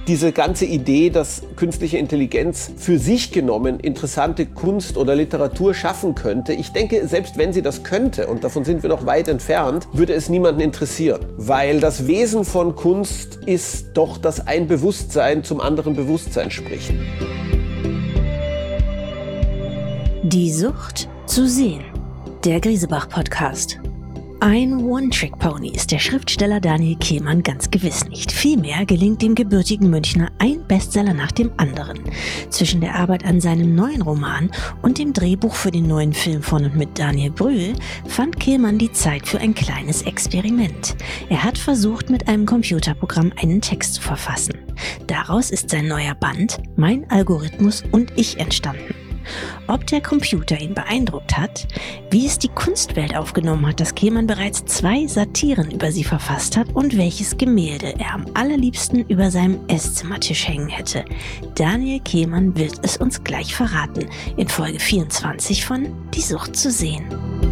Diese ganze Idee, dass künstliche Intelligenz für sich genommen interessante Kunst oder Literatur schaffen könnte, ich denke, selbst wenn sie das könnte, und davon sind wir noch weit entfernt, würde es niemanden interessieren. Weil das Wesen von Kunst ist doch, dass ein Bewusstsein zum anderen Bewusstsein spricht. Die Sucht zu sehen. Der Griesebach-Podcast. Ein One-Trick-Pony ist der Schriftsteller Daniel Kehlmann ganz gewiss nicht. Vielmehr gelingt dem gebürtigen Münchner ein Bestseller nach dem anderen. Zwischen der Arbeit an seinem neuen Roman und dem Drehbuch für den neuen Film von und mit Daniel Brühl fand Kehlmann die Zeit für ein kleines Experiment. Er hat versucht, mit einem Computerprogramm einen Text zu verfassen. Daraus ist sein neuer Band Mein Algorithmus und ich entstanden. Ob der Computer ihn beeindruckt hat, wie es die Kunstwelt aufgenommen hat, dass Kehlmann bereits 2 Satiren über sie verfasst hat und welches Gemälde er am allerliebsten über seinem Esszimmertisch hängen hätte. Daniel Kehlmann wird es uns gleich verraten in Folge 24 von Die Sucht zu sehen.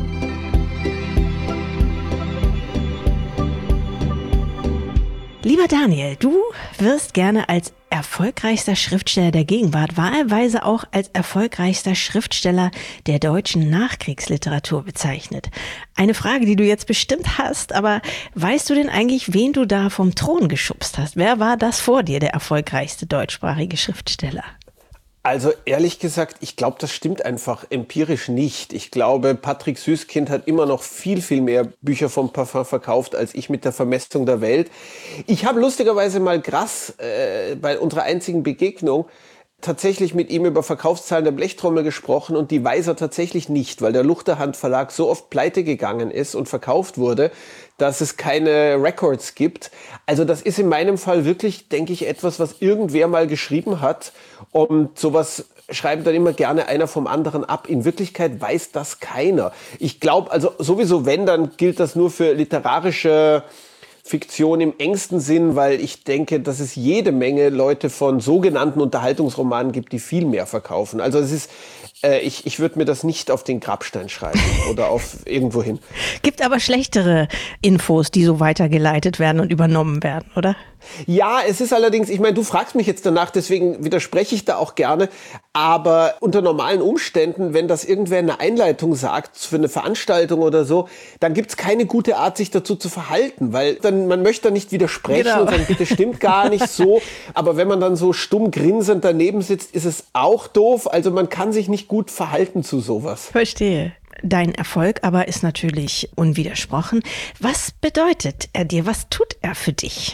Lieber Daniel, du wirst gerne als erfolgreichster Schriftsteller der Gegenwart, wahlweise auch als erfolgreichster Schriftsteller der deutschen Nachkriegsliteratur bezeichnet. Eine Frage, die du jetzt bestimmt hast, aber weißt du denn eigentlich, wen du da vom Thron geschubst hast? Wer war das vor dir, der erfolgreichste deutschsprachige Schriftsteller? Also ehrlich gesagt, ich glaube, das stimmt einfach empirisch nicht. Ich glaube, Patrick Süßkind hat immer noch viel, viel mehr Bücher vom Parfum verkauft, als ich mit der Vermessung der Welt. Ich habe lustigerweise mal Grass bei unserer einzigen Begegnung tatsächlich mit ihm über Verkaufszahlen der Blechtrommel gesprochen und die weiß er tatsächlich nicht, weil der Luchterhand Verlag so oft pleite gegangen ist und verkauft wurde, dass es keine Records gibt. Also das ist in meinem Fall wirklich, denke ich, etwas, was irgendwer mal geschrieben hat und sowas schreibt dann immer gerne einer vom anderen ab. In Wirklichkeit weiß das keiner. Ich glaube, also sowieso wenn, dann gilt das nur für literarische Fiktion im engsten Sinn, weil ich denke, dass es jede Menge Leute von sogenannten Unterhaltungsromanen gibt, die viel mehr verkaufen. Also es ist, ich würde mir das nicht auf den Grabstein schreiben oder auf irgendwo hin. Gibt aber schlechtere Infos, die so weitergeleitet werden und übernommen werden, oder? Ja, es ist allerdings, ich meine, du fragst mich jetzt danach, deswegen widerspreche ich da auch gerne, aber unter normalen Umständen, wenn das irgendwer in der Einleitung sagt für eine Veranstaltung oder so, dann gibt's keine gute Art, sich dazu zu verhalten, weil dann man möchte da nicht widersprechen Genau. Und sagen, bitte stimmt gar nicht so, aber wenn man dann so stumm grinsend daneben sitzt, ist es auch doof, also man kann sich nicht gut verhalten zu sowas. Verstehe. Dein Erfolg aber ist natürlich unwidersprochen. Was bedeutet er dir? Was tut er für dich?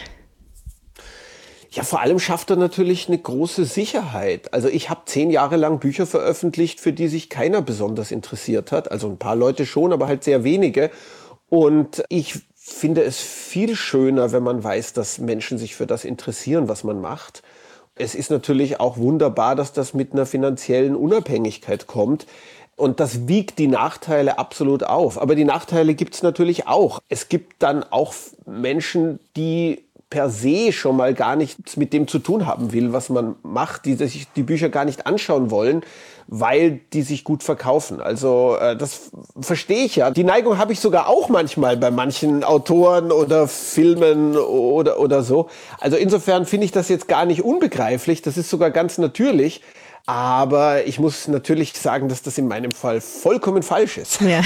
Ja, vor allem schafft er natürlich eine große Sicherheit. Also ich habe 10 Jahre lang Bücher veröffentlicht, für die sich keiner besonders interessiert hat. Also ein paar Leute schon, aber halt sehr wenige. Und ich finde es viel schöner, wenn man weiß, dass Menschen sich für das interessieren, was man macht. Es ist natürlich auch wunderbar, dass das mit einer finanziellen Unabhängigkeit kommt. Und das wiegt die Nachteile absolut auf. Aber die Nachteile gibt es natürlich auch. Es gibt dann auch Menschen, die per se schon mal gar nichts mit dem zu tun haben will, was man macht, die sich die Bücher gar nicht anschauen wollen, weil die sich gut verkaufen. Also das verstehe ich ja. Die Neigung habe ich sogar auch manchmal bei manchen Autoren oder Filmen oder so. Also insofern finde ich das jetzt gar nicht unbegreiflich. Das ist sogar ganz natürlich. Aber ich muss natürlich sagen, dass das in meinem Fall vollkommen falsch ist. Ja.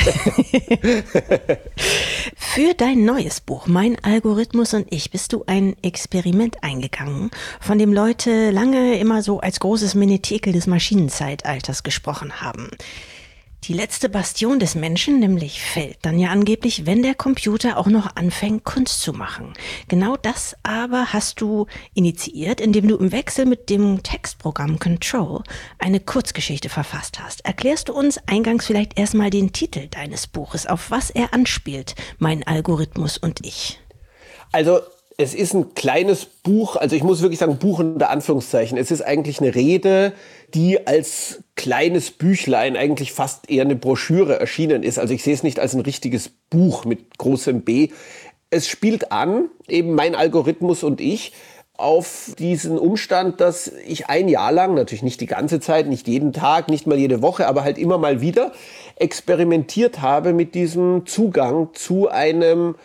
Für dein neues Buch, Mein Algorithmus und ich, bist du ein Experiment eingegangen, von dem Leute lange immer so als großes Menetekel des Maschinenzeitalters gesprochen haben. Die letzte Bastion des Menschen nämlich fällt dann ja angeblich, wenn der Computer auch noch anfängt, Kunst zu machen. Genau das aber hast du initiiert, indem du im Wechsel mit dem Textprogramm Control eine Kurzgeschichte verfasst hast. Erklärst du uns eingangs vielleicht erstmal den Titel deines Buches, auf was er anspielt, Mein Algorithmus und ich? Also es ist ein kleines Buch, also ich muss wirklich sagen, Buch unter Anführungszeichen. Es ist eigentlich eine Rede, die als kleines Büchlein, eigentlich fast eher eine Broschüre erschienen ist. Also ich sehe es nicht als ein richtiges Buch mit großem B. Es spielt an, eben Mein Algorithmus und ich, auf diesen Umstand, dass ich ein Jahr lang, natürlich nicht die ganze Zeit, nicht jeden Tag, nicht mal jede Woche, aber halt immer mal wieder experimentiert habe mit diesem Zugang zu einem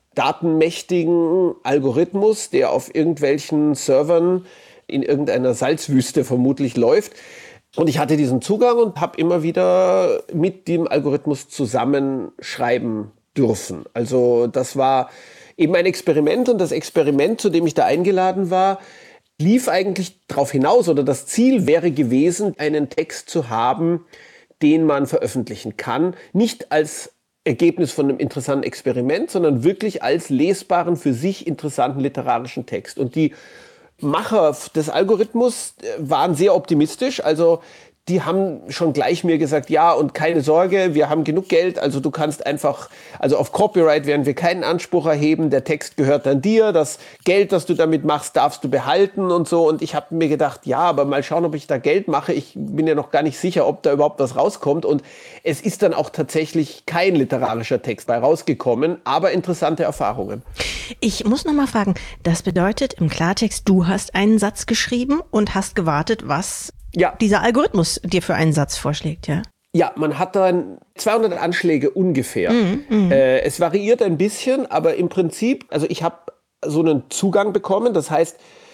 datenmächtigen Algorithmus, der auf irgendwelchen Servern in irgendeiner Salzwüste vermutlich läuft. Und ich hatte diesen Zugang und habe immer wieder mit dem Algorithmus zusammenschreiben dürfen. Also das war eben ein Experiment, und das Experiment, zu dem ich da eingeladen war, lief eigentlich darauf hinaus, oder das Ziel wäre gewesen, einen Text zu haben, den man veröffentlichen kann. Nicht als Ergebnis von einem interessanten Experiment, sondern wirklich als lesbaren, für sich interessanten literarischen Text. Und die Macher des Algorithmus waren sehr optimistisch. Also die haben schon gleich mir gesagt, ja, und keine Sorge, wir haben genug Geld, also du kannst einfach, also auf Copyright werden wir keinen Anspruch erheben, der Text gehört dann dir, das Geld, das du damit machst, darfst du behalten und so. Und ich habe mir gedacht, ja, aber mal schauen, ob ich da Geld mache. Ich bin ja noch gar nicht sicher, ob da überhaupt was rauskommt. Und es ist dann auch tatsächlich kein literarischer Text bei rausgekommen, aber interessante Erfahrungen. Ich muss noch mal fragen, das bedeutet im Klartext, du hast einen Satz geschrieben und hast gewartet, was dieser Algorithmus dir für einen Satz vorschlägt, ja? Ja, man hat dann 200 Anschläge ungefähr. Es variiert ein bisschen, aber im Prinzip, also ich habe so einen Zugang bekommen. Das heißt,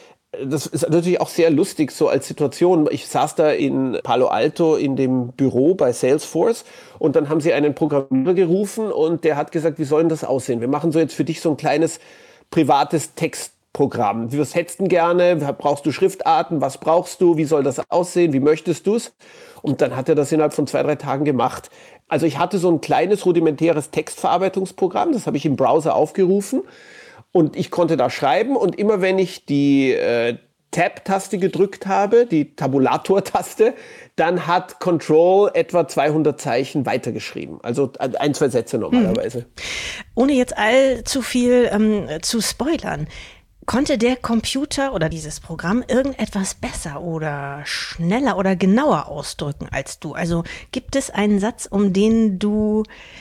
das ist natürlich auch sehr lustig so als Situation. Ich saß da in Palo Alto in dem Büro bei Salesforce und dann haben sie einen Programmierer gerufen und der hat gesagt, wie soll denn das aussehen? Wir machen so jetzt für dich so ein kleines privates Textprogramm. Was hättest du denn gerne? Brauchst du Schriftarten? Was brauchst du? Wie soll das aussehen? Wie möchtest du es? Und dann hat er das innerhalb von 2-3 Tagen gemacht. Also ich hatte so ein kleines rudimentäres Textverarbeitungsprogramm, das habe ich im Browser aufgerufen. Und ich konnte da schreiben, und immer wenn ich die Tab-Taste gedrückt habe, die Tabulator-Taste, dann hat Control etwa 200 Zeichen weitergeschrieben. Also 1-2 Sätze normalerweise. Ohne jetzt allzu viel zu spoilern, konnte der Computer oder dieses Programm irgendetwas besser oder schneller oder genauer ausdrücken als du? Also gibt es einen Satz, um den du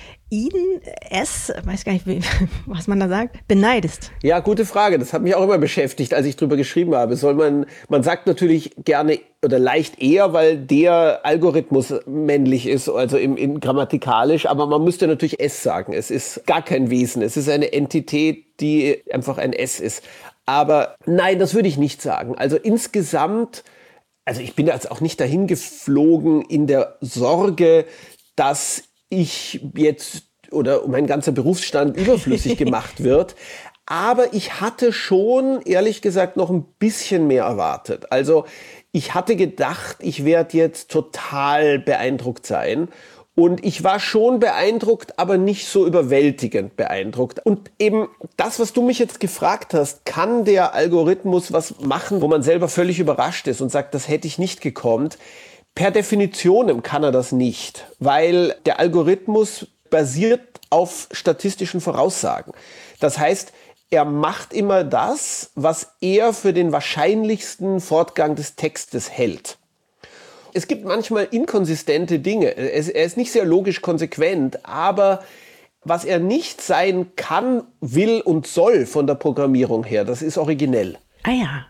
weiß gar nicht, was man da sagt, beneidest? Ja, gute Frage. Das hat mich auch immer beschäftigt, als ich drüber geschrieben habe. Man sagt natürlich gerne oder leicht eher, weil der Algorithmus männlich ist, also in grammatikalisch, aber man müsste natürlich es sagen. Es ist gar kein Wesen. Es ist eine Entität, die einfach ein S ist. Aber nein, das würde ich nicht sagen. Also insgesamt, also ich bin jetzt auch nicht dahin geflogen in der Sorge, dass ich jetzt oder mein ganzer Berufsstand überflüssig gemacht wird. Aber ich hatte schon, ehrlich gesagt, noch ein bisschen mehr erwartet. Also ich hatte gedacht, ich werde jetzt total beeindruckt sein. Und ich war schon beeindruckt, aber nicht so überwältigend beeindruckt. Und eben das, was du mich jetzt gefragt hast, kann der Algorithmus was machen, wo man selber völlig überrascht ist und sagt, das hätte ich nicht gekonnt. Per Definition kann er das nicht, weil der Algorithmus basiert auf statistischen Voraussagen. Das heißt, er macht immer das, was er für den wahrscheinlichsten Fortgang des Textes hält. Es gibt manchmal inkonsistente Dinge. Er ist nicht sehr logisch konsequent, aber was er nicht sein kann, will und soll von der Programmierung her, das ist originell. Ah ja.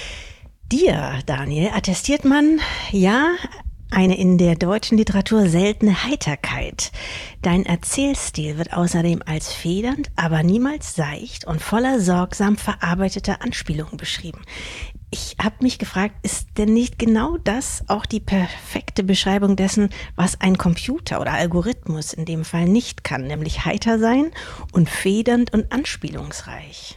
Dir, Daniel, attestiert man, ja, eine in der deutschen Literatur seltene Heiterkeit. Dein Erzählstil wird außerdem als federnd, aber niemals seicht und voller sorgsam verarbeiteter Anspielungen beschrieben. Ich habe mich gefragt, ist denn nicht genau das auch die perfekte Beschreibung dessen, was ein Computer oder Algorithmus in dem Fall nicht kann, nämlich heiter sein und federnd und anspielungsreich?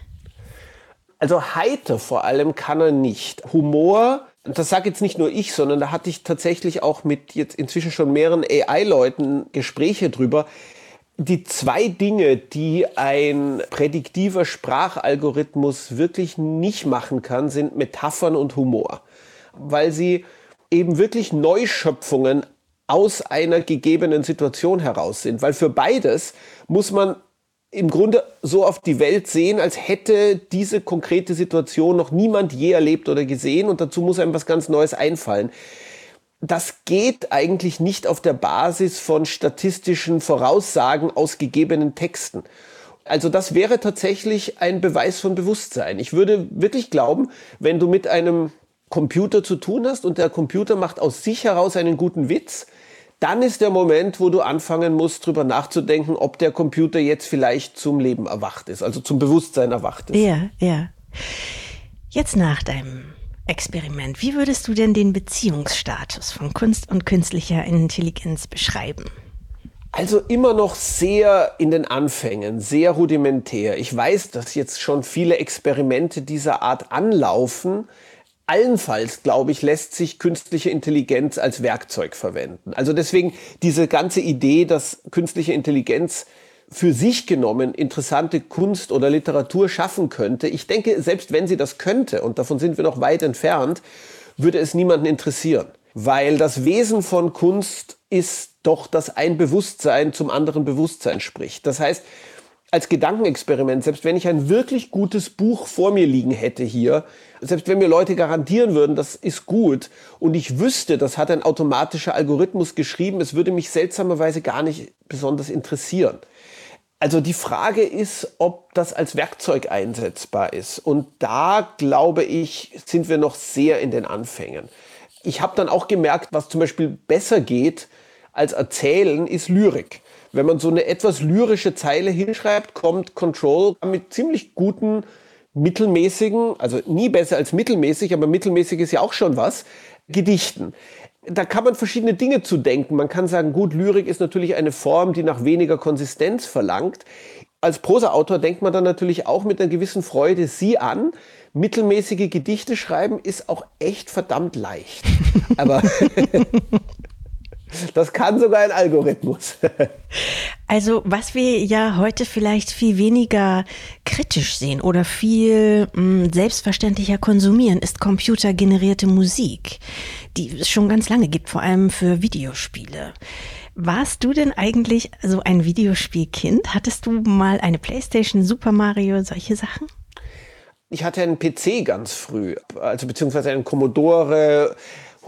Also heiter vor allem kann er nicht. Humor, das sage jetzt nicht nur ich, sondern da hatte ich tatsächlich auch mit jetzt inzwischen schon mehreren AI-Leuten Gespräche drüber. Die 2 Dinge, die ein prädiktiver Sprachalgorithmus wirklich nicht machen kann, sind Metaphern und Humor. Weil sie eben wirklich Neuschöpfungen aus einer gegebenen Situation heraus sind. Weil für beides muss man im Grunde so auf die Welt sehen, als hätte diese konkrete Situation noch niemand je erlebt oder gesehen, und dazu muss einem was ganz Neues einfallen. Das geht eigentlich nicht auf der Basis von statistischen Voraussagen aus gegebenen Texten. Also das wäre tatsächlich ein Beweis von Bewusstsein. Ich würde wirklich glauben, wenn du mit einem Computer zu tun hast und der Computer macht aus sich heraus einen guten Witz, dann ist der Moment, wo du anfangen musst, drüber nachzudenken, ob der Computer jetzt vielleicht zum Leben erwacht ist, also zum Bewusstsein erwacht ist. Ja, ja. Jetzt nach deinem Experiment, wie würdest du denn den Beziehungsstatus von Kunst und künstlicher Intelligenz beschreiben? Also immer noch sehr in den Anfängen, sehr rudimentär. Ich weiß, dass jetzt schon viele Experimente dieser Art anlaufen. Allenfalls, glaube ich, lässt sich künstliche Intelligenz als Werkzeug verwenden. Also deswegen diese ganze Idee, dass künstliche Intelligenz für sich genommen interessante Kunst oder Literatur schaffen könnte. Ich denke, selbst wenn sie das könnte, und davon sind wir noch weit entfernt, würde es niemanden interessieren. Weil das Wesen von Kunst ist doch, dass ein Bewusstsein zum anderen Bewusstsein spricht. Das heißt, als Gedankenexperiment, selbst wenn ich ein wirklich gutes Buch vor mir liegen hätte hier, selbst wenn mir Leute garantieren würden, das ist gut, und ich wüsste, das hat ein automatischer Algorithmus geschrieben, es würde mich seltsamerweise gar nicht besonders interessieren. Also die Frage ist, ob das als Werkzeug einsetzbar ist. Und da, glaube ich, sind wir noch sehr in den Anfängen. Ich habe dann auch gemerkt, was zum Beispiel besser geht als Erzählen, ist Lyrik. Wenn man so eine etwas lyrische Zeile hinschreibt, kommt Control mit ziemlich guten, mittelmäßigen, also nie besser als mittelmäßig, aber mittelmäßig ist ja auch schon was, Gedichten. Da kann man verschiedene Dinge zu denken. Man kann sagen, gut, Lyrik ist natürlich eine Form, die nach weniger Konsistenz verlangt. Als Prosaautor denkt man dann natürlich auch mit einer gewissen Freude, sieh an, mittelmäßige Gedichte schreiben ist auch echt verdammt leicht. Aber das kann sogar ein Algorithmus. Also was wir ja heute vielleicht viel weniger kritisch sehen oder viel selbstverständlicher konsumieren, ist computergenerierte Musik, die es schon ganz lange gibt, vor allem für Videospiele. Warst du denn eigentlich so ein Videospielkind? Hattest du mal eine PlayStation, Super Mario, solche Sachen? Ich hatte einen PC ganz früh, also beziehungsweise einen Commodore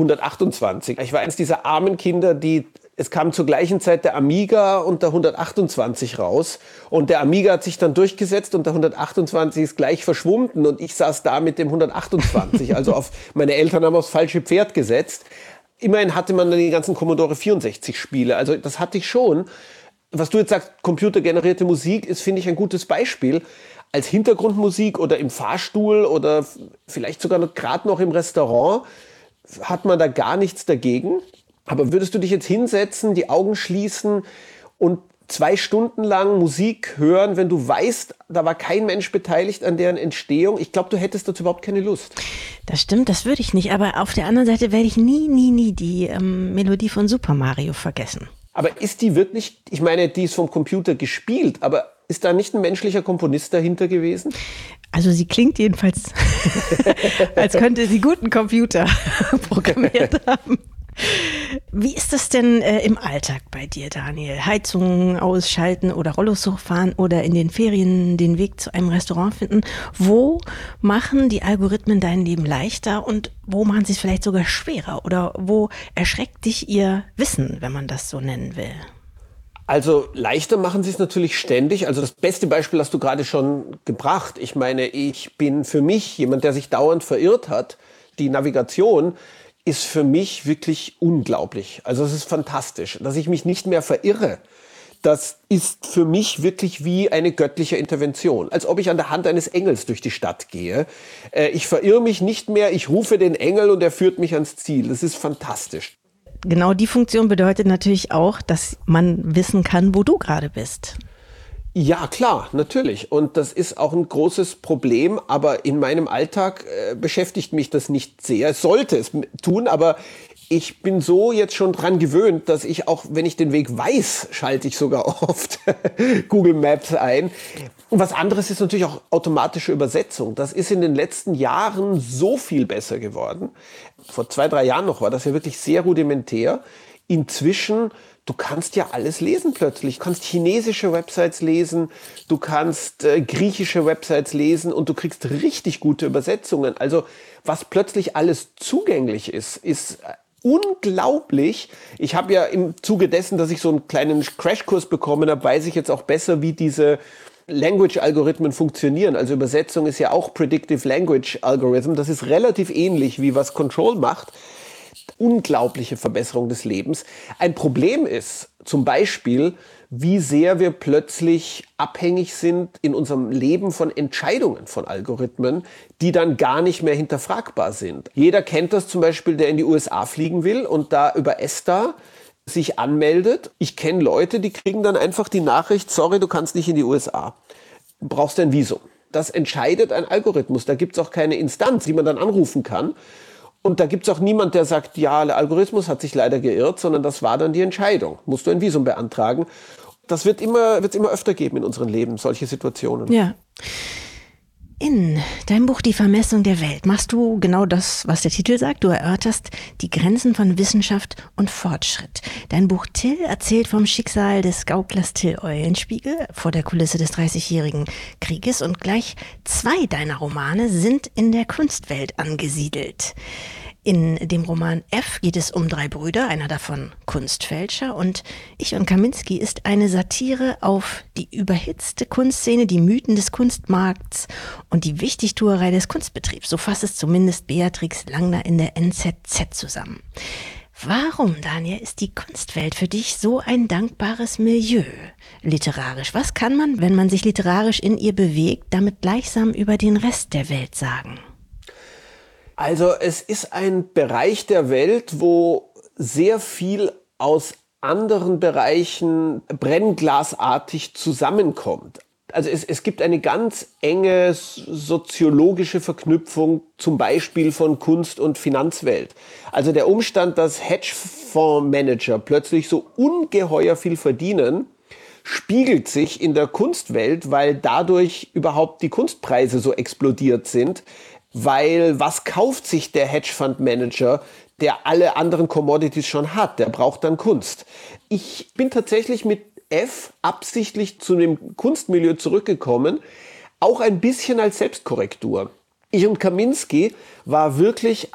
128. Ich war eines dieser armen Kinder, es kam zur gleichen Zeit der Amiga und der 128 raus. Und der Amiga hat sich dann durchgesetzt und der 128 ist gleich verschwunden. Und ich saß da mit dem 128. Also meine Eltern haben aufs falsche Pferd gesetzt. Immerhin hatte man dann die ganzen Commodore 64 Spiele. Also das hatte ich schon. Was du jetzt sagst, computergenerierte Musik, ist, finde ich, ein gutes Beispiel. Als Hintergrundmusik oder im Fahrstuhl oder vielleicht sogar gerade noch im Restaurant hat man da gar nichts dagegen. Aber würdest du dich jetzt hinsetzen, die Augen schließen und 2 Stunden lang Musik hören, wenn du weißt, da war kein Mensch beteiligt an deren Entstehung? Ich glaube, du hättest dazu überhaupt keine Lust. Das stimmt, das würde ich nicht. Aber auf der anderen Seite werde ich nie die Melodie von Super Mario vergessen. Aber ist die wirklich, ich meine, die ist vom Computer gespielt, aber ist da nicht ein menschlicher Komponist dahinter gewesen? Also sie klingt jedenfalls, als könnte sie guten Computer programmiert haben. Wie ist das denn im Alltag bei dir, Daniel? Heizung ausschalten oder Rollos hochfahren oder in den Ferien den Weg zu einem Restaurant finden? Wo machen die Algorithmen dein Leben leichter und wo machen sie es vielleicht sogar schwerer? Oder wo erschreckt dich ihr Wissen, wenn man das so nennen will? Also leichter machen sie es natürlich ständig. Also das beste Beispiel hast du gerade schon gebracht. Ich meine, ich bin für mich jemand, der sich dauernd verirrt hat. Die Navigation ist für mich wirklich unglaublich. Also es ist fantastisch, dass ich mich nicht mehr verirre. Das ist für mich wirklich wie eine göttliche Intervention, als ob ich an der Hand eines Engels durch die Stadt gehe. Ich verirre mich nicht mehr, ich rufe den Engel und er führt mich ans Ziel. Das ist fantastisch. Genau die Funktion bedeutet natürlich auch, dass man wissen kann, wo du gerade bist. Ja, klar, natürlich. Und das ist auch ein großes Problem, aber in meinem Alltag beschäftigt mich das nicht sehr. Es sollte es tun, aber ich bin so jetzt schon dran gewöhnt, dass ich auch, wenn ich den Weg weiß, schalte ich sogar oft Google Maps ein. Und was anderes ist natürlich auch automatische Übersetzung. Das ist in den letzten Jahren so viel besser geworden. Vor 2-3 Jahren noch war das ja wirklich sehr rudimentär. Inzwischen, du kannst ja alles lesen plötzlich. Du kannst chinesische Websites lesen, du kannst griechische Websites lesen und du kriegst richtig gute Übersetzungen. Also was plötzlich alles zugänglich ist unglaublich. Ich habe ja im Zuge dessen, dass ich so einen kleinen Crashkurs bekommen habe, weiß ich jetzt auch besser, wie diese Language-Algorithmen funktionieren. Also Übersetzung ist ja auch Predictive Language Algorithm. Das ist relativ ähnlich, wie was Control macht. unglaubliche Verbesserung des Lebens. Ein Problem ist zum Beispiel, wie sehr wir plötzlich abhängig sind in unserem Leben von Entscheidungen von Algorithmen, die dann gar nicht mehr hinterfragbar sind. Jeder kennt das zum Beispiel, der in die USA fliegen will und da über ESTA sich anmeldet. Ich kenne Leute, die kriegen dann einfach die Nachricht, sorry, du kannst nicht in die USA. Du brauchst ein Visum. Das entscheidet ein Algorithmus. Da gibt es auch keine Instanz, die man dann anrufen kann. Und da gibt es auch niemand, der sagt, ja, der Algorithmus hat sich leider geirrt, sondern das war dann die Entscheidung. Musst du ein Visum beantragen. Das wird's immer öfter geben in unserem Leben, solche Situationen. Ja. In deinem Buch Die Vermessung der Welt machst du genau das, was der Titel sagt. Du erörterst die Grenzen von Wissenschaft und Fortschritt. Dein Buch Till erzählt vom Schicksal des Gauklers Till Eulenspiegel vor der Kulisse des Dreißigjährigen Krieges und gleich 2 deiner Romane sind in der Kunstwelt angesiedelt. In dem Roman F geht es um 3 Brüder, einer davon Kunstfälscher, und Ich und Kaminski ist eine Satire auf die überhitzte Kunstszene, die Mythen des Kunstmarkts und die Wichtigtuerei des Kunstbetriebs. So fasst es zumindest Beatrix Langner in der NZZ zusammen. Warum, Daniel, ist die Kunstwelt für dich so ein dankbares Milieu literarisch? Was kann man, wenn man sich literarisch in ihr bewegt, damit gleichsam über den Rest der Welt sagen? Also es ist ein Bereich der Welt, wo sehr viel aus anderen Bereichen brennglasartig zusammenkommt. Also es gibt eine ganz enge soziologische Verknüpfung zum Beispiel von Kunst- und Finanzwelt. Also der Umstand, dass Hedgefondsmanager plötzlich so ungeheuer viel verdienen, spiegelt sich in der Kunstwelt, weil dadurch überhaupt die Kunstpreise so explodiert sind. Weil was kauft sich der Hedgefondsmanager, der alle anderen Commodities schon hat? Der braucht dann Kunst. Ich bin tatsächlich mit F absichtlich zu dem Kunstmilieu zurückgekommen, auch ein bisschen als Selbstkorrektur. Ich und Kaminski war wirklich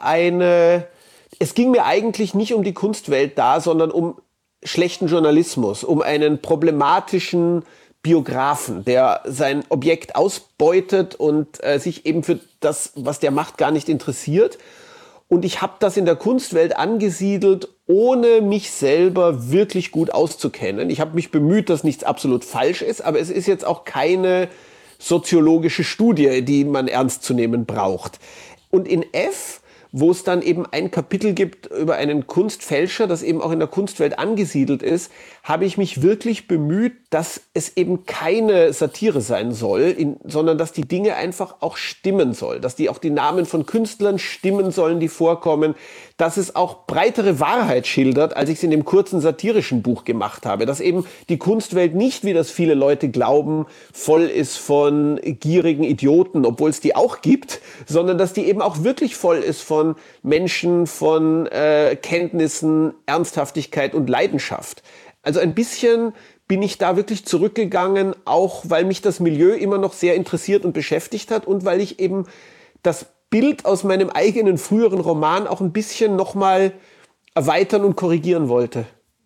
es ging mir eigentlich nicht um die Kunstwelt da, sondern um schlechten Journalismus, um einen problematischen Biografen, der sein Objekt ausbeutet und sich eben für das, was der macht, gar nicht interessiert. Und ich habe das in der Kunstwelt angesiedelt, ohne mich selber wirklich gut auszukennen. Ich habe mich bemüht, dass nichts absolut falsch ist, aber es ist jetzt auch keine soziologische Studie, die man ernst zu nehmen braucht. Und in F, wo es dann eben ein Kapitel gibt über einen Kunstfälscher, das eben auch in der Kunstwelt angesiedelt ist, habe ich mich wirklich bemüht, dass es eben keine Satire sein soll, sondern dass die Dinge einfach auch stimmen sollen, dass auch die Namen von Künstlern stimmen sollen, die vorkommen, dass es auch breitere Wahrheit schildert, als ich es in dem kurzen satirischen Buch gemacht habe, dass eben die Kunstwelt nicht, wie das viele Leute glauben, voll ist von gierigen Idioten, obwohl es die auch gibt, sondern dass die eben auch wirklich voll ist von Menschen, von Kenntnissen, Ernsthaftigkeit und Leidenschaft. Also ein bisschen bin ich da wirklich zurückgegangen, auch weil mich das Milieu immer noch sehr interessiert und beschäftigt hat und weil ich eben das Bild aus meinem eigenen früheren Roman auch ein bisschen nochmal erweitern und korrigieren wollte.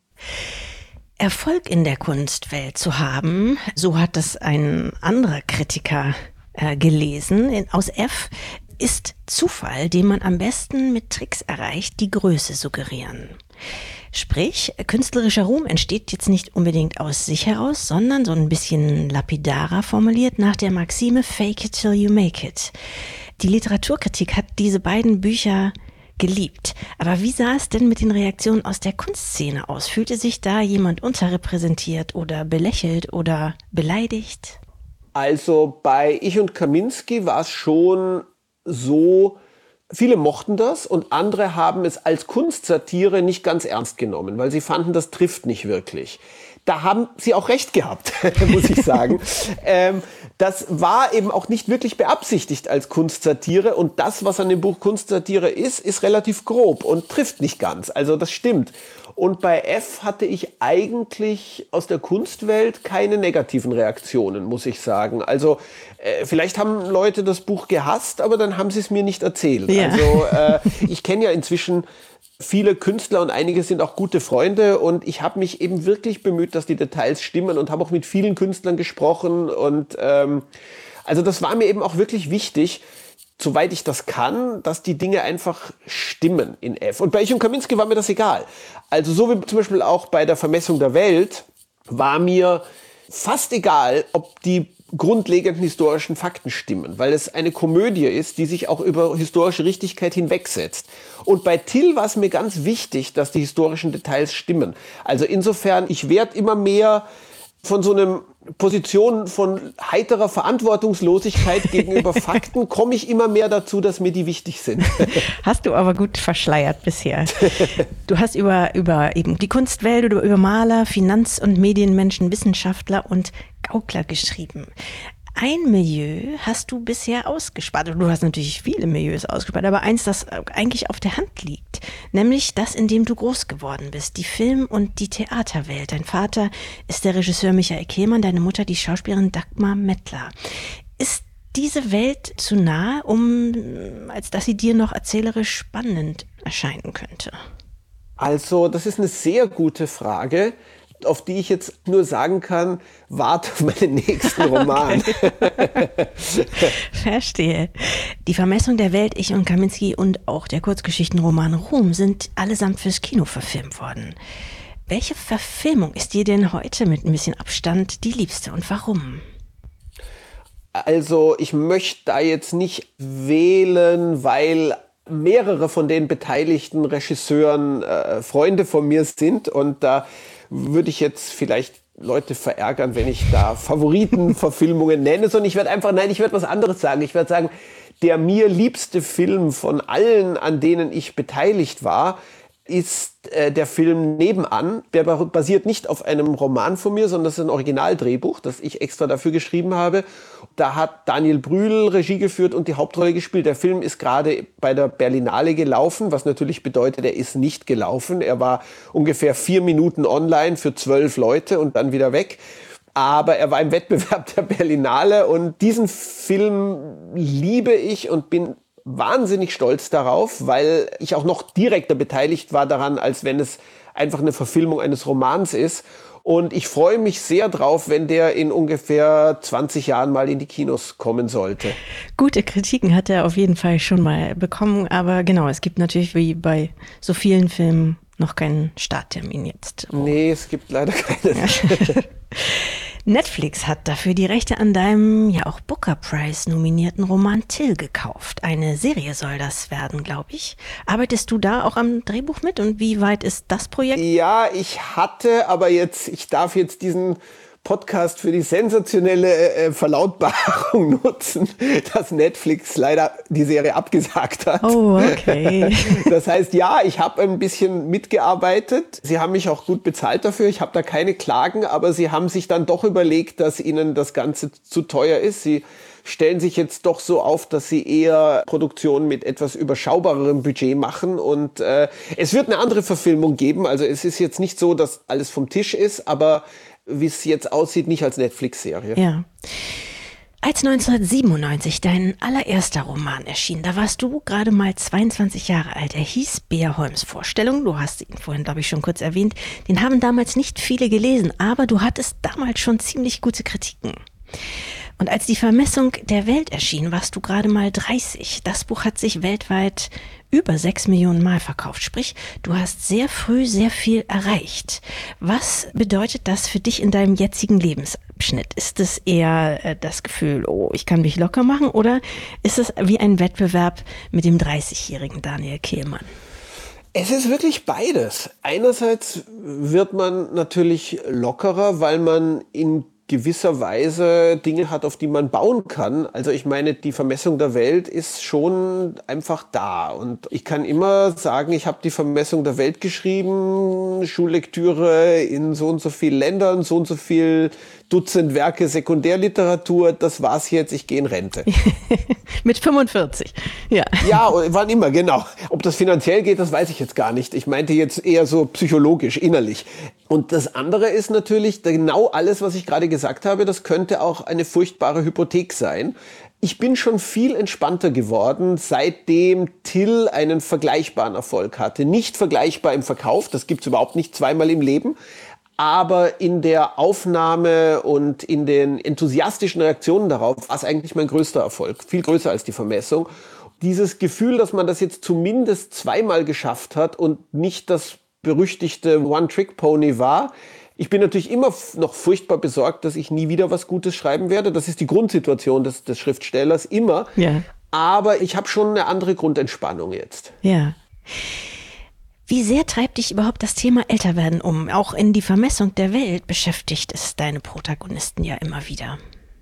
Erfolg in der Kunstwelt zu haben, so hat das ein anderer Kritiker gelesen, aus F, ist Zufall, den man am besten mit Tricks erreicht, die Größe suggerieren. Sprich, künstlerischer Ruhm entsteht jetzt nicht unbedingt aus sich heraus, sondern so ein bisschen lapidarer formuliert nach der Maxime Fake it till you make it. Die Literaturkritik hat diese beiden Bücher geliebt. Aber wie sah es denn mit den Reaktionen aus der Kunstszene aus? Fühlte sich da jemand unterrepräsentiert oder belächelt oder beleidigt? Also bei Ich und Kaminski war es schon so, viele mochten das und andere haben es als Kunstsatire nicht ganz ernst genommen, weil sie fanden, das trifft nicht wirklich. Da haben sie auch recht gehabt, muss ich sagen. Das war eben auch nicht wirklich beabsichtigt als Kunstsatire und das, was an dem Buch Kunstsatire ist relativ grob und trifft nicht ganz. Also das stimmt. Und bei F hatte ich eigentlich aus der Kunstwelt keine negativen Reaktionen, muss ich sagen. Also vielleicht haben Leute das Buch gehasst, aber dann haben sie es mir nicht erzählt. Ja. Also ich kenne ja inzwischen viele Künstler und einige sind auch gute Freunde und ich habe mich eben wirklich bemüht, dass die Details stimmen und habe auch mit vielen Künstlern gesprochen und also das war mir eben auch wirklich wichtig. soweit ich das kann, dass die Dinge einfach stimmen in F. Und bei Ich und Kaminski war mir das egal. Also so wie zum Beispiel auch bei der Vermessung der Welt war mir fast egal, ob die grundlegenden historischen Fakten stimmen, weil es eine Komödie ist, die sich auch über historische Richtigkeit hinwegsetzt. Und bei Till war es mir ganz wichtig, dass die historischen Details stimmen. Also insofern, ich werde immer mehr von so einem Position von heiterer Verantwortungslosigkeit gegenüber Fakten, komme ich immer mehr dazu, dass mir die wichtig sind. Hast du aber gut verschleiert bisher. Du hast über eben die Kunstwelt oder über Maler, Finanz- und Medienmenschen, Wissenschaftler und Gaukler geschrieben. Ein Milieu hast du bisher ausgespart. Du hast natürlich viele Milieus ausgespart, aber eins, das eigentlich auf der Hand liegt. Nämlich das, in dem du groß geworden bist. Die Film- und die Theaterwelt. Dein Vater ist der Regisseur Michael Kehlmann, deine Mutter die Schauspielerin Dagmar Mettler. Ist diese Welt zu nahe, als dass sie dir noch erzählerisch spannend erscheinen könnte? Also, das ist eine sehr gute Frage, auf die ich jetzt nur sagen kann, warte auf meinen nächsten Roman. Okay. Verstehe. Die Vermessung der Welt, Ich und Kaminski und auch der Kurzgeschichtenroman Ruhm sind allesamt fürs Kino verfilmt worden. Welche Verfilmung ist dir denn heute mit ein bisschen Abstand die liebste und warum? Also ich möchte da jetzt nicht wählen, weil mehrere von den beteiligten Regisseuren Freunde von mir sind und da würde ich jetzt vielleicht Leute verärgern, wenn ich da Favoritenverfilmungen nenne, sondern ich werde was anderes sagen. Ich werde sagen, der mir liebste Film von allen, an denen ich beteiligt war, ist der Film Nebenan. Der basiert nicht auf einem Roman von mir, sondern das ist ein Originaldrehbuch, das ich extra dafür geschrieben habe. Da hat Daniel Brühl Regie geführt und die Hauptrolle gespielt. Der Film ist gerade bei der Berlinale gelaufen, was natürlich bedeutet, er ist nicht gelaufen. Er war ungefähr 4 Minuten online für 12 Leute und dann wieder weg. Aber er war im Wettbewerb der Berlinale und diesen Film liebe ich und bin wahnsinnig stolz darauf, weil ich auch noch direkter beteiligt war daran, als wenn es einfach eine Verfilmung eines Romans ist. Und ich freue mich sehr drauf, wenn der in ungefähr 20 Jahren mal in die Kinos kommen sollte. Gute Kritiken hat er auf jeden Fall schon mal bekommen. Aber genau, es gibt natürlich wie bei so vielen Filmen noch keinen Starttermin jetzt. Nee, es gibt leider keinen. Ja. Netflix hat dafür die Rechte an deinem ja auch Booker Prize nominierten Roman Till gekauft. Eine Serie soll das werden, glaube ich. Arbeitest du da auch am Drehbuch mit und wie weit ist das Projekt? Ja, ich darf jetzt diesen Podcast für die sensationelle Verlautbarung nutzen, dass Netflix leider die Serie abgesagt hat. Oh, okay. Das heißt, ja, ich habe ein bisschen mitgearbeitet. Sie haben mich auch gut bezahlt dafür. Ich habe da keine Klagen, aber sie haben sich dann doch überlegt, dass ihnen das Ganze zu teuer ist. Sie stellen sich jetzt doch so auf, dass sie eher Produktionen mit etwas überschaubarerem Budget machen und es wird eine andere Verfilmung geben. Also es ist jetzt nicht so, dass alles vom Tisch ist, aber wie es jetzt aussieht, nicht als Netflix-Serie. Ja. Als 1997 dein allererster Roman erschien, da warst du gerade mal 22 Jahre alt. Er hieß Beer Holmes Vorstellung. Du hast ihn vorhin, glaube ich, schon kurz erwähnt. Den haben damals nicht viele gelesen, aber du hattest damals schon ziemlich gute Kritiken. Und als die Vermessung der Welt erschien, warst du gerade mal 30. Das Buch hat sich weltweit über 6 Millionen Mal verkauft. Sprich, du hast sehr früh sehr viel erreicht. Was bedeutet das für dich in deinem jetzigen Lebensabschnitt? Ist es eher das Gefühl, oh, ich kann mich locker machen? Oder ist es wie ein Wettbewerb mit dem 30-jährigen Daniel Kehlmann? Es ist wirklich beides. Einerseits wird man natürlich lockerer, weil man in gewisser Weise Dinge hat, auf die man bauen kann. Also ich meine, die Vermessung der Welt ist schon einfach da. Und ich kann immer sagen, ich habe die Vermessung der Welt geschrieben, Schullektüre in so und so vielen Ländern, so und so viel Dutzend Werke Sekundärliteratur, das war's jetzt, ich gehe in Rente. Mit 45, ja. Ja, wann immer, genau. Ob das finanziell geht, das weiß ich jetzt gar nicht. Ich meinte jetzt eher so psychologisch, innerlich. Und das andere ist natürlich, genau alles, was ich gerade gesagt habe, das könnte auch eine furchtbare Hypothek sein. Ich bin schon viel entspannter geworden, seitdem Till einen vergleichbaren Erfolg hatte. Nicht vergleichbar im Verkauf, das gibt's überhaupt nicht zweimal im Leben. Aber in der Aufnahme und in den enthusiastischen Reaktionen darauf war es eigentlich mein größter Erfolg. Viel größer als die Vermessung. Dieses Gefühl, dass man das jetzt zumindest zweimal geschafft hat und nicht das berüchtigte One-Trick-Pony war. Ich bin natürlich immer noch furchtbar besorgt, dass ich nie wieder was Gutes schreiben werde. Das ist die Grundsituation des Schriftstellers, immer. Ja. Aber ich habe schon eine andere Grundentspannung jetzt. Ja. Wie sehr treibt dich überhaupt das Thema Älterwerden um? Auch in Die Vermessung der Welt beschäftigt es deine Protagonisten ja immer wieder.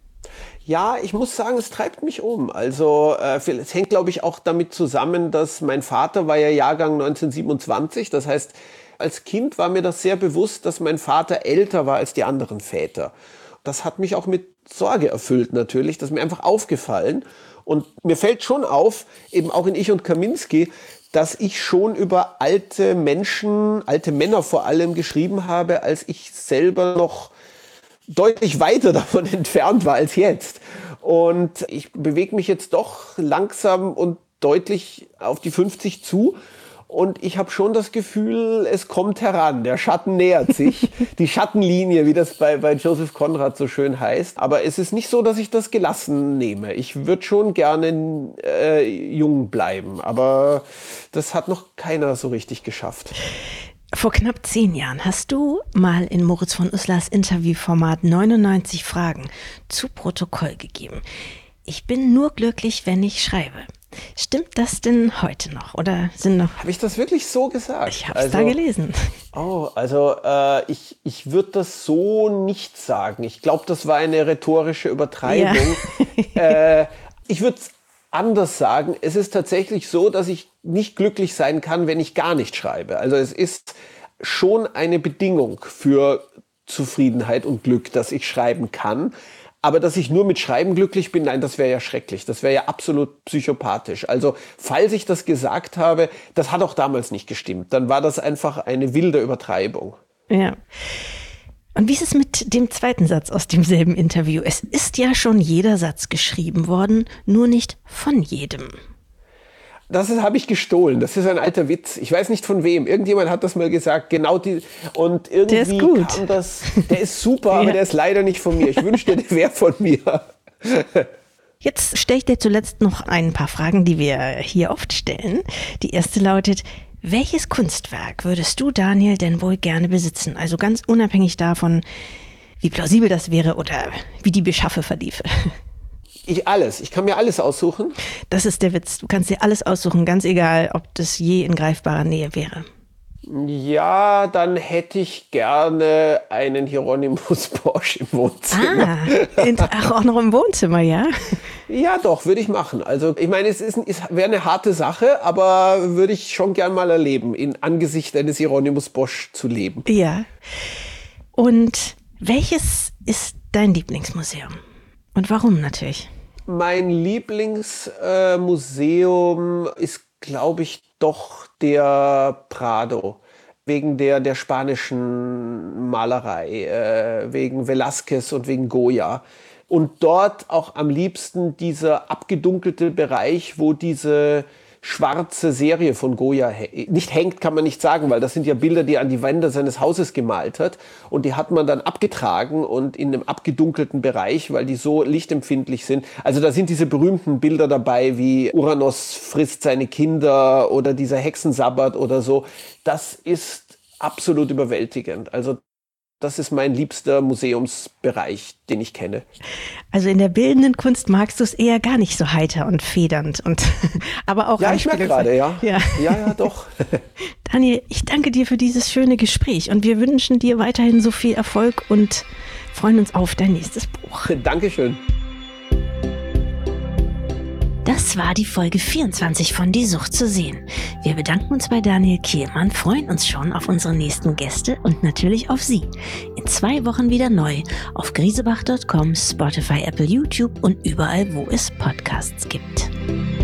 Ja, ich muss sagen, es treibt mich um. Also es hängt, glaube ich, auch damit zusammen, dass mein Vater war ja Jahrgang 1927. Das heißt, als Kind war mir das sehr bewusst, dass mein Vater älter war als die anderen Väter. Das hat mich auch mit Sorge erfüllt natürlich. Das ist mir einfach aufgefallen. Und mir fällt schon auf, eben auch in Ich und Kaminski, dass ich schon über alte Menschen, alte Männer vor allem geschrieben habe, als ich selber noch deutlich weiter davon entfernt war als jetzt. Und ich bewege mich jetzt doch langsam und deutlich auf die 50 zu. Und ich habe schon das Gefühl, es kommt heran. Der Schatten nähert sich. Die Schattenlinie, wie das bei Joseph Conrad so schön heißt. Aber es ist nicht so, dass ich das gelassen nehme. Ich würde schon gerne jung bleiben. Aber das hat noch keiner so richtig geschafft. Vor knapp 10 Jahren hast du mal in Moritz von Uslars Interviewformat 99 Fragen zu Protokoll gegeben. Ich bin nur glücklich, wenn ich schreibe. Stimmt das denn heute noch? Oder sind noch... Habe ich das wirklich so gesagt? Ich habe es da gelesen. Oh, also ich würde das so nicht sagen. Ich glaube, das war eine rhetorische Übertreibung. Ja. Ich würde es anders sagen. Es ist tatsächlich so, dass ich nicht glücklich sein kann, wenn ich gar nicht schreibe. Also es ist schon eine Bedingung für Zufriedenheit und Glück, dass ich schreiben kann. Aber dass ich nur mit Schreiben glücklich bin, nein, das wäre ja schrecklich. Das wäre ja absolut psychopathisch. Also, falls ich das gesagt habe, das hat auch damals nicht gestimmt. Dann war das einfach eine wilde Übertreibung. Ja. Und wie ist es mit dem zweiten Satz aus demselben Interview? Es ist ja schon jeder Satz geschrieben worden, nur nicht von jedem. Das habe ich gestohlen. Das ist ein alter Witz. Ich weiß nicht von wem. Irgendjemand hat das mal gesagt. Genau die. Und irgendwie der ist gut. Kam das. Der ist super, aber der ist leider nicht von mir. Ich wünschte, der wäre von mir. Jetzt stelle ich dir zuletzt noch ein paar Fragen, die wir hier oft stellen. Die erste lautet: Welches Kunstwerk würdest du, Daniel, denn wohl gerne besitzen? Also ganz unabhängig davon, wie plausibel das wäre oder wie die Beschaffe verliefe. Ich kann mir alles aussuchen. Das ist der Witz. Du kannst dir alles aussuchen, ganz egal, ob das je in greifbarer Nähe wäre. Ja, dann hätte ich gerne einen Hieronymus Bosch im Wohnzimmer. Auch noch im Wohnzimmer, ja? Ja, doch, würde ich machen. Also ich meine, es wäre eine harte Sache, aber würde ich schon gern mal erleben, in Angesicht eines Hieronymus Bosch zu leben. Ja. Und welches ist dein Lieblingsmuseum? Und warum natürlich? Mein Lieblingsmuseum ist, glaube ich, doch der Prado. Wegen der spanischen Malerei, wegen Velázquez und wegen Goya. Und dort auch am liebsten dieser abgedunkelte Bereich, wo diese schwarze Serie von Goya nicht hängt, kann man nicht sagen, weil das sind ja Bilder, die er an die Wände seines Hauses gemalt hat. Und die hat man dann abgetragen und in einem abgedunkelten Bereich, weil die so lichtempfindlich sind. Also da sind diese berühmten Bilder dabei, wie Uranus frisst seine Kinder oder dieser Hexensabbat oder so. Das ist absolut überwältigend. Also das ist mein liebster Museumsbereich, den ich kenne. Also in der bildenden Kunst magst du es eher gar nicht so heiter und federnd aber auch. Ja, ich merke gerade, ja, doch. Daniel, ich danke dir für dieses schöne Gespräch und wir wünschen dir weiterhin so viel Erfolg und freuen uns auf dein nächstes Buch. Dankeschön. Das war die Folge 24 von Die Sucht zu sehen. Wir bedanken uns bei Daniel Kehlmann, freuen uns schon auf unsere nächsten Gäste und natürlich auf Sie. In 2 Wochen wieder neu auf griesebach.com, Spotify, Apple, YouTube und überall, wo es Podcasts gibt.